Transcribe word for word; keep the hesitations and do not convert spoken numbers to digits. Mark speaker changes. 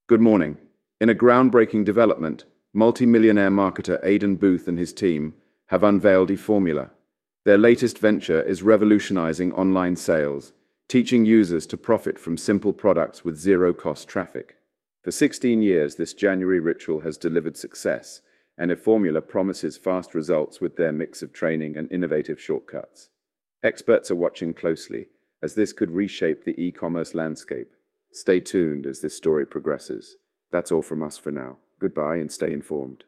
Speaker 1: Good morning. In a groundbreaking development, multi-millionaire marketer Aidan Booth and his team have unveiled eFormula. Their latest venture is revolutionizing online sales, teaching users to profit from simple products with zero-cost traffic. For sixteen years, this January ritual has delivered success, and eFormula promises fast results with their mix of training and innovative shortcuts. Experts are watching closely, as this could reshape the e-commerce landscape. Stay tuned as this story progresses. That's all from us for now. Goodbye and stay informed.